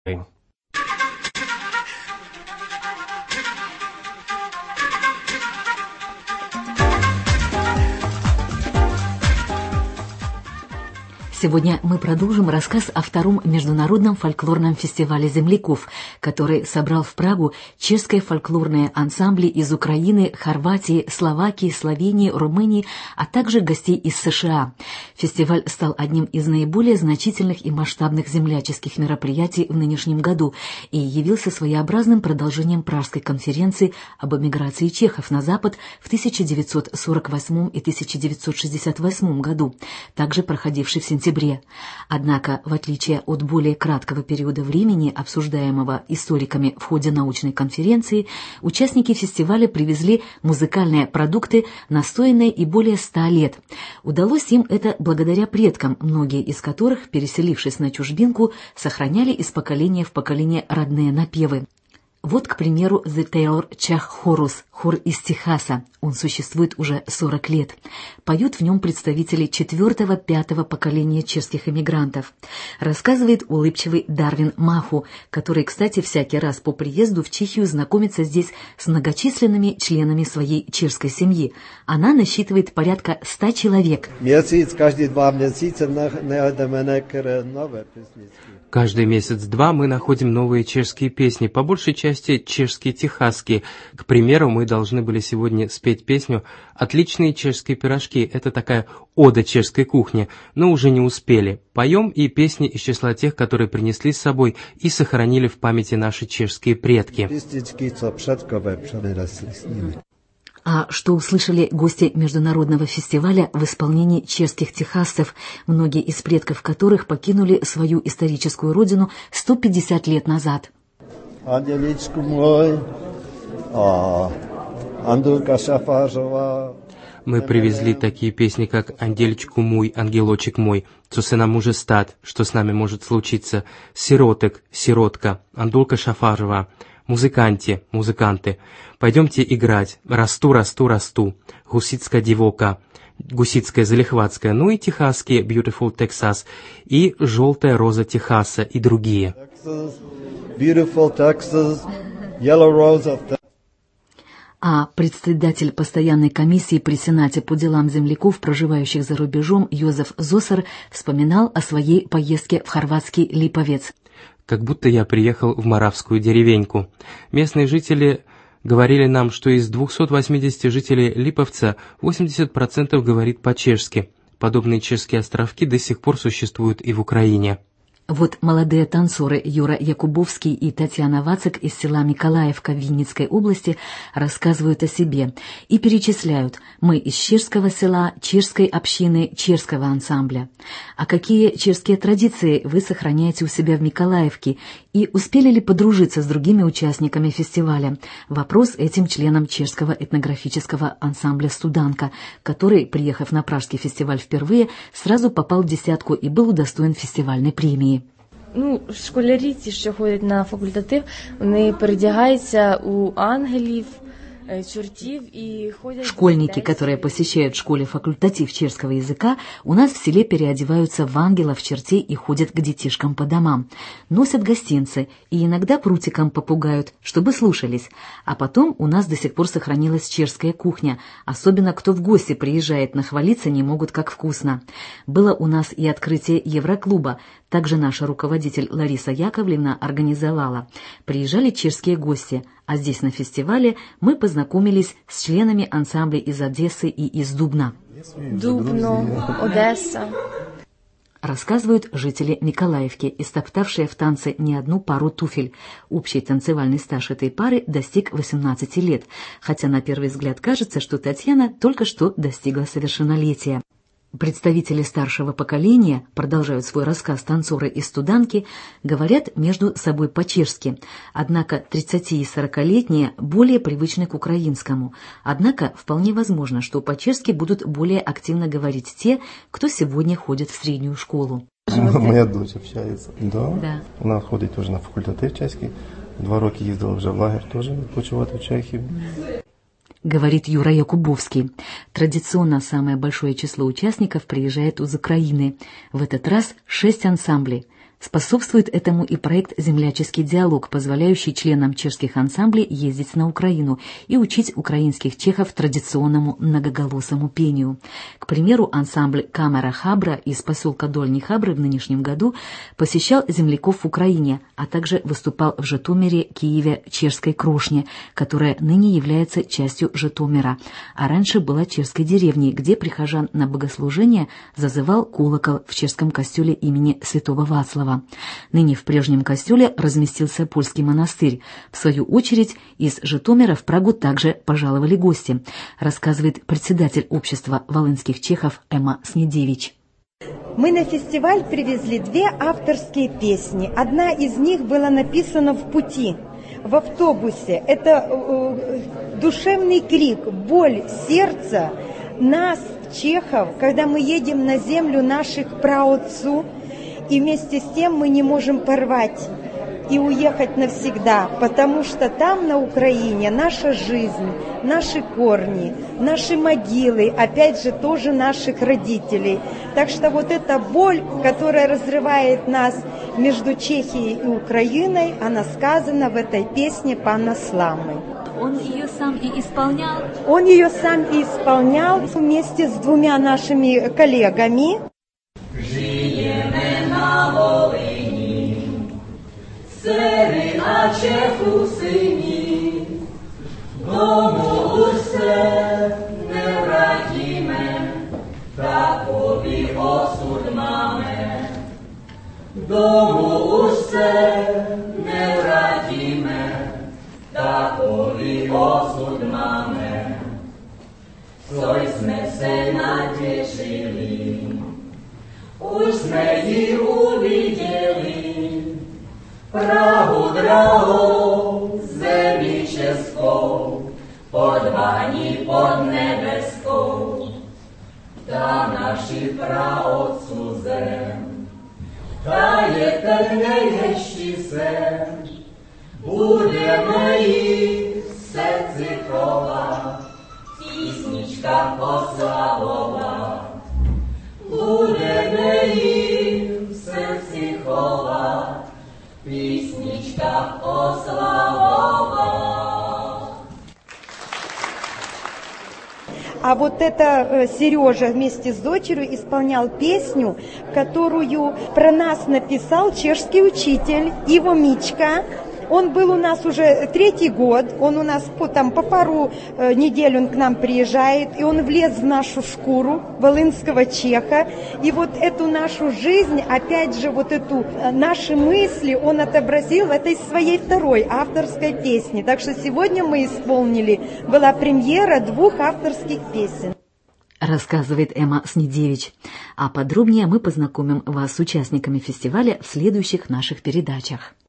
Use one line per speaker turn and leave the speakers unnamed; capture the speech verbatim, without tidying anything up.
Сегодня мы продолжим рассказ о втором международном фольклорном фестивале земляков, который собрал в Прагу чешские фольклорные ансамбли из Украины, Хорватии, Словакии, Словении, Румынии, а также гостей из США. Фестиваль стал одним из наиболее значительных и масштабных земляческих мероприятий в нынешнем году и явился своеобразным продолжением Пражской конференции об эмиграции чехов на Запад в тысяча девятьсот сорок восьмом и тысяча девятьсот шестьдесят восьмом году, также проходивший в сентябре. Однако, в отличие от более краткого периода времени, обсуждаемого историками в ходе научной конференции, участники фестиваля привезли музыкальные продукты, настоянные и более ста лет. Удалось им это благодаря предкам, многие из которых, переселившись на чужбинку, сохраняли из поколения в поколение родные напевы. Вот, к примеру, The Taylor Czech Chorus, хор из Техаса. Он существует уже сорок лет. Поют в нем представители четвертого-пятого поколения чешских эмигрантов. Рассказывает улыбчивый Дарвин Маху, который, кстати, всякий раз по приезду в Чехию знакомится здесь с многочисленными членами своей чешской семьи. Она насчитывает порядка ста человек.
Месяц, каждые два месяца новые песни.
Каждый месяц-два мы находим новые чешские песни, по большей части чешские, техасские. К примеру, мы должны были сегодня спеть песню «Отличные чешские пирожки». Это такая ода чешской кухни, но уже не успели. Поем и песни из числа тех, которые принесли с собой и сохранили в памяти наши чешские предки.
А что услышали гости международного фестиваля в исполнении чешских техасцев, многие из предков которых покинули свою историческую родину сто пятьдесят лет назад?
Ангеличку мой, а, Андулка Шафажова.
Мы привезли такие песни, как «Ангельчку мой, ангелочек мой», «Co se нам уже стать», «Что с нами может случиться», «Сироток», «Сиротка», «Андулка Шафажова», «Музыканте», «Музыканты», «Пойдемте играть», «Расту, расту, расту», «Гусицкая девока», «Гусицкая залихватская», ну и техасские «Beautiful Texas» и «Желтая роза Техаса» и другие.
Beautiful Texas, Yellow Rose of Texas.
А председатель постоянной комиссии при Сенате по делам земляков, проживающих за рубежом, Йозеф Зосер, вспоминал о своей поездке в хорватский Липовец.
Как будто я приехал в моравскую деревеньку. Местные жители говорили нам, что из двухсот восьмидесяти жителей Липовца восемьдесят процентов говорит по-чешски. Подобные чешские островки до сих пор существуют и в Украине.
Вот молодые танцоры Юра Якубовский и Татьяна Вацик из села Миколаевка Винницкой области рассказывают о себе и перечисляют: мы из чешского села, чешской общины, чешского ансамбля. А какие чешские традиции вы сохраняете у себя в Миколаевке и успели ли подружиться с другими участниками фестиваля? Вопрос этим членам чешского этнографического ансамбля «Студанка», который, приехав на Пражский фестиваль впервые, сразу попал в десятку и был удостоен фестивальной премии.
Ну, школярі, ті, що ходять на факультатив, вони передягаються у ангелів, чертів и ходят...
Школьники, которые посещают в школе факультатив чешского языка, у нас в селе переодеваются в ангелов, чертей и ходят к детишкам по домам. Носят гостинцы и иногда прутиком попугают, чтобы слушались. А потом у нас до сих пор сохранилась чешская кухня. Особенно кто в гости приезжает, нахвалиться не могут, как вкусно. Было у нас и открытие Евроклуба. Также наша руководитель Лариса Яковлевна организовала. Приезжали чешские гости, а здесь на фестивале мы познакомились с членами ансамбля из Одессы и из Дубна.
Дубно, Одесса.
Рассказывают жители Николаевки, истоптавшие в танце не одну пару туфель. Общий танцевальный стаж этой пары достиг восемнадцати лет, хотя на первый взгляд кажется, что Татьяна только что достигла совершеннолетия. Представители старшего поколения, продолжают свой рассказ танцоры из Студанки, говорят между собой по-чешски, однако тридцати- и сорокалетние более привычны к украинскому. Однако вполне возможно, что по-чешски будут более активно говорить те, кто сегодня ходит в среднюю школу.
Моя дочь общается. Да.
Да.
Вона ходить тоже на факультатив чеський. Два роки їздила вже в лагерь, теж відпочивати в Чехії.
Говорит Юра Якубовский. Традиционно самое большое число участников приезжает из Украины. В этот раз шесть ансамблей. Способствует этому и проект «Земляческий диалог», позволяющий членам чешских ансамблей ездить на Украину и учить украинских чехов традиционному многоголосому пению. К примеру, ансамбль «Камера Хабра» из поселка Дольний Хабры в нынешнем году посещал земляков в Украине, а также выступал в Житомире, Киеве, чешской Крошне, которая ныне является частью Житомира, а раньше была чешской деревней, где прихожан на богослужение зазывал колокол в чешском костеле имени святого Вацлава. Ныне в прежнем костеле разместился польский монастырь. В свою очередь, из Житомира в Прагу также пожаловали гости, рассказывает председатель общества волынских чехов Эмма Снедевич.
Мы на фестиваль привезли две авторские песни. Одна из них была написана в пути, в автобусе. Это э, душевный крик, боль сердца нас, чехов, когда мы едем на землю наших праотцов. И вместе с тем мы не можем порвать и уехать навсегда, потому что там, на Украине, наша жизнь, наши корни, наши могилы, опять же, тоже наших родителей. Так что вот эта боль, которая разрывает нас между Чехией и Украиной, она сказана в этой песне пана Сламы.
Он ее сам и исполнял? Он
ее сам и исполнял вместе с двумя нашими коллегами.
Сери, а чеху сині, дому уж се не вратіме, такові осуд маме. Дому уж се не вратіме, такові осуд маме. Сой сме се натішили, уж сме ї увидели, Прагу драгу, землі чесkou, pod vaní, pod nebeskou, ta naši praotců zem, ta je ten nejhezčí sen, budeme jí v srdci chovat, písnička oslavovat, budeme jí v srdci chovat, піснічка ославова.
А вот это Сережа вместе с дочерью исполнял песню, которую про нас написал чешский учитель Иво Мичка. Он был у нас уже третий год, он у нас по, там, по пару э, недель он к нам приезжает, и он влез в нашу шкуру волынского чеха. И вот эту нашу жизнь, опять же, вот эту э, наши мысли он отобразил в этой своей второй авторской песне. Так что сегодня мы исполнили, была премьера двух авторских песен.
Рассказывает Эмма Снедевич. А подробнее мы познакомим вас с участниками фестиваля в следующих наших передачах.